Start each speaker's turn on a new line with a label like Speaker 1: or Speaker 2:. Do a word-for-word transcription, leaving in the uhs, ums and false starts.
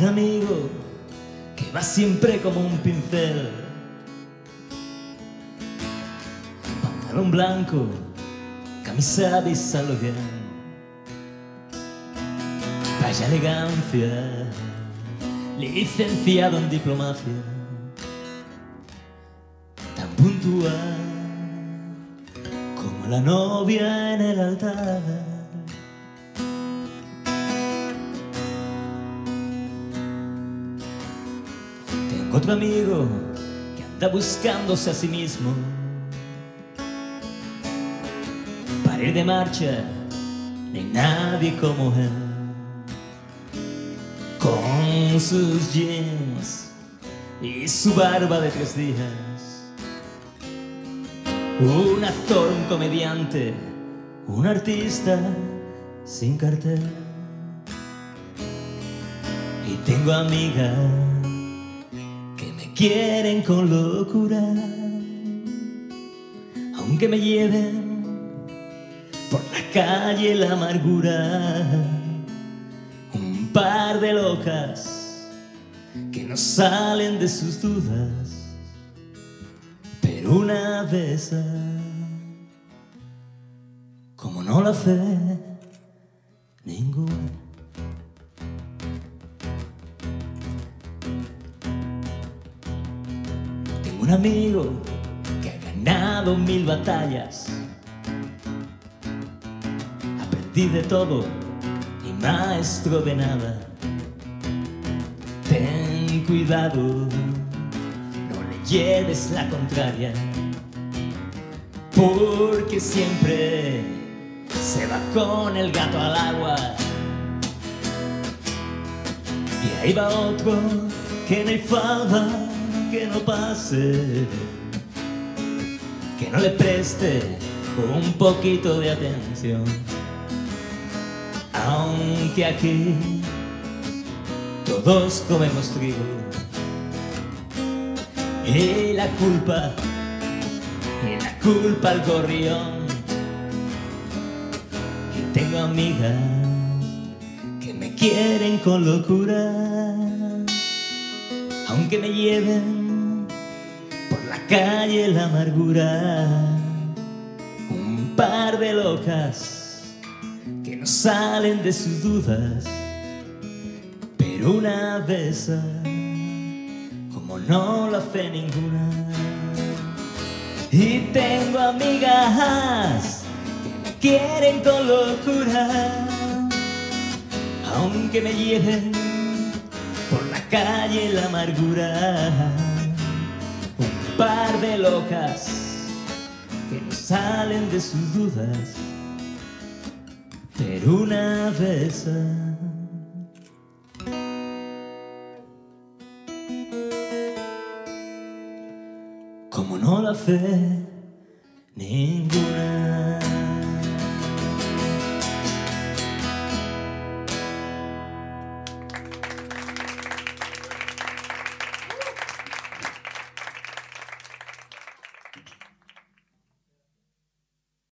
Speaker 1: un amigo que va siempre como un pincel, pantalón blanco, camisa de Saint Laurent, vaya elegancia, licenciado en diplomacia, tan puntual como la novia en el altar. Tengo otro amigo que anda buscándose a sí mismo para ir de marcha, no hay nadie como él, con sus jeans y su barba de tres días. Un actor, un comediante, un artista sin cartel. Y tengo amigas que me quieren con locura, aunque me lleven por la calle la amargura. Un par de locas que no salen de sus dudas, pero una besa como no la hace ninguna. Tengo un amigo que ha ganado mil batallas, aprendí de todo y maestro de nada. Ten cuidado, no le lleves la contraria, porque siempre se va con el gato al agua. Y ahí va otro que no hay falda que no pase, que no le preste un poquito de atención. Aunque aquí todos comemos trigo y la culpa, y la culpa al gorrión. Y tengo amigas que me quieren con locura, aunque me lleven por la calle la amargura. Un par de locas que no salen de sus dudas, pero una besa como no la hace ninguna. Y tengo amigas que me quieren con locura, aunque me lleven por la calle la amargura. Un par de locas que no salen de sus dudas, pero una besa como no la hace ninguna.